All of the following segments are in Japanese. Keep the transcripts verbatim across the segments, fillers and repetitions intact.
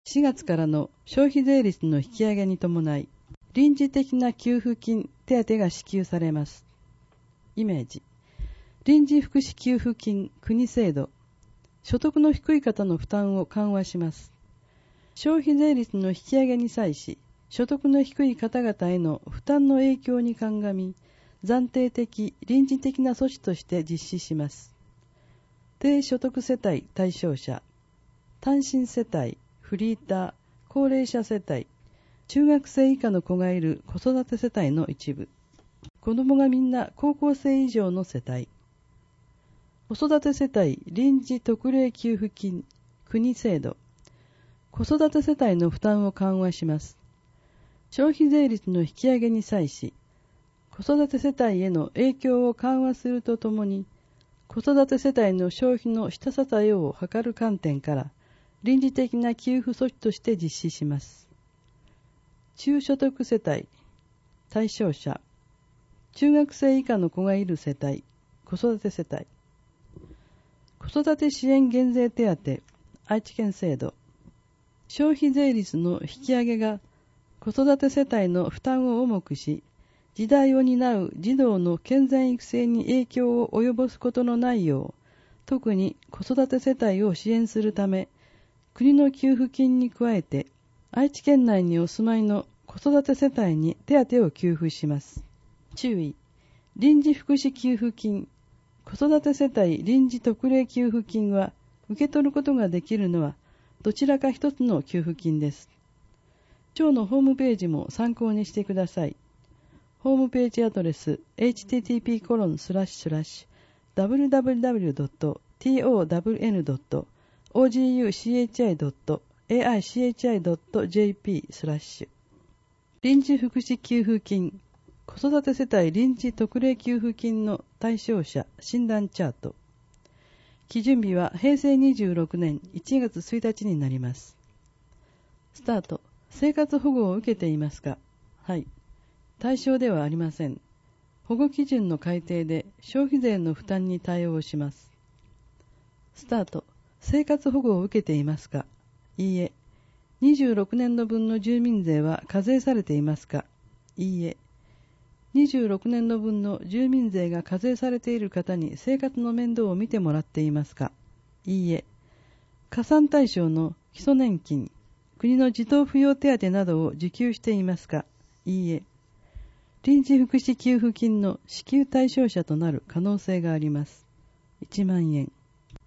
しがつからの消費税率の引き上げに伴い、臨時的な給付金手当が支給されます。イメージ。臨時福祉給付金国制度。所得の低い方の負担を緩和します。消費税率の引き上げに際し、所得の低い方々への負担の影響に鑑み、暫定的、臨時的な措置として実施します。低所得世帯対象者、単身世帯、フリーター、高齢者世帯、中学生以下の子がいる子育て世帯の一部、子供がみんな高校生以上の世帯、子育て世帯臨時特例給付金国制度、子育て世帯の負担を緩和します。消費税率の引き上げに際し、子育て世帯への影響を緩和するとともに、子育て世帯の消費の下支えを図る観点から、臨時的な給付措置として実施します。中所得世帯、対象者、中学生以下の子がいる世帯、子育て世帯、子育て支援減税手当、愛知県制度、消費税率の引き上げが子育て世帯の負担を重くし、時代を担う児童の健全育成に影響を及ぼすことのないよう、特に子育て世帯を支援するため、国の給付金に加えて、愛知県内にお住まいの子育て世帯に手当を給付します。注意、臨時福祉給付金、子育て世帯臨時特例給付金は、受け取ることができるのは、どちらか一つの給付金です。庁のホームページも参考にしてください。ホームページアドレス エイチティーティーピーコロンスラッシュスラッシュダブリューダブリューダブリュードットトンネドットオージーユーシーエイチアイドットエーアイシーエイチアイドットジェーピー スラッシュ臨時福祉給付金子育て世帯臨時特例給付金の対象者診断チャート。基準日はへいせいにじゅうろくねんいちがつついたちになります。スタート。生活保護を受けていますか？はい。対象ではありません。保護基準の改定で消費税の負担に対応します。スタート。生活保護を受けていますか？いいえ。にじゅうろくねんどぶんの住民税は課税されていますか？いいえ。にじゅうろくねんどぶんの住民税が課税されている方に生活の面倒を見てもらっていますか？いいえ。加算対象の基礎年金、国の児童扶養手当などを受給していますか？いいえ。臨時福祉給付金の支給対象者となる可能性があります。いちまんえん。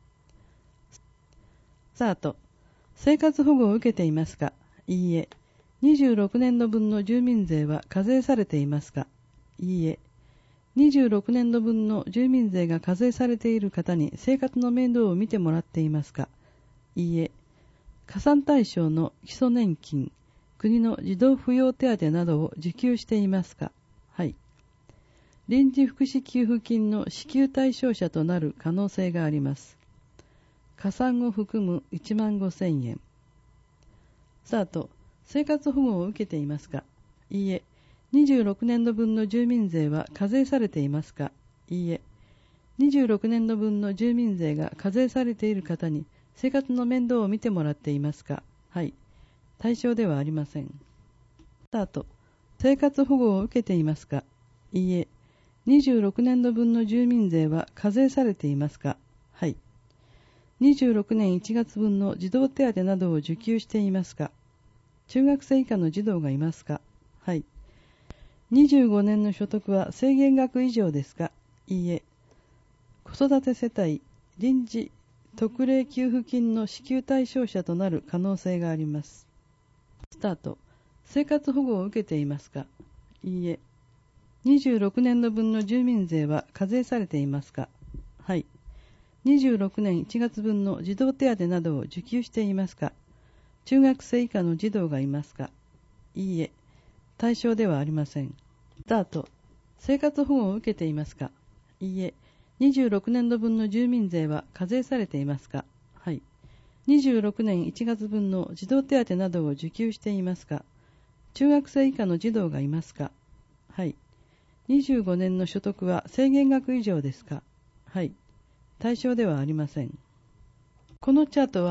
スタート。生活保護を受けていますか？いいえ。にじゅうろくねんどぶんの住民税は課税されていますか？いいえ。にじゅうろくねんどぶんの住民税が課税されている方に生活の面倒を見てもらっていますか？いいえ。加算対象の基礎年金、国の児童扶養手当などを受給していますか？はい。臨時福祉給付金の支給対象者となる可能性があります。加算を含むいちまんごせんえん。スタート。生活保護を受けていますか？いいえ。にじゅうろくねんどぶんの住民税は課税されていますか？いいえ。にじゅうろくねんどぶんの住民税が課税されている方に生活の面倒を見てもらっていますか？はい。対象ではありません。スタート。生活保護を受けていますか？いいえ。にじゅうろくねんどぶんの住民税は課税されていますか？はい。にじゅうろくねんいちがつぶんの児童手当などを受給していますか？中学生以下の児童がいますか？はい。にじゅうごねんの所得は制限額以上ですか？いいえ。子育て世帯臨時特例給付金の支給対象者となる可能性があります。スタート。生活保護を受けていますか？いいえ。にじゅうろくねんどぶんの住民税は課税されていますか？はい。にじゅうろくねんいちがつぶんの児童手当などを受給していますか？中学生以下の児童がいますか？いいえ。対象ではありません。スタート。生活保護を受けていますか？いいえ。にじゅうろくねんどぶんの住民税は課税されていますか？はい。にじゅうろくねんいちがつぶんの児童手当などを受給していますか？中学生以下の児童がいますか？はい。にじゅうごねんの所得は制限額以上ですか？はい。対象ではありません。このチャートは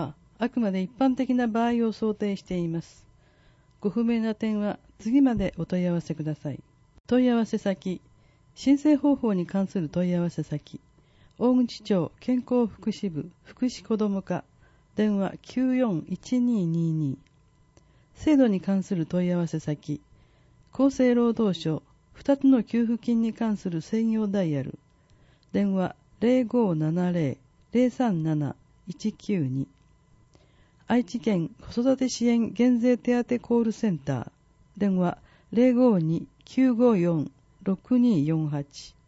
あくまで一般的な場合を想定しています。ご不明な点は次までお問い合わせください。問い合わせ先、申請方法に関する問い合わせ先、大口町健康福祉部福祉子ども課、電話 きゅうよんいちにーにーにー。制度に関する問い合わせ先、厚生労働省ふたつの給付金に関する専用ダイヤル、電話 ゼロごーななゼロ ゼロさんなないちきゅうに。愛知県子育て支援減税手当コールセンター、電話 ゼロごーにーきゅうごよんろくにーよんはち。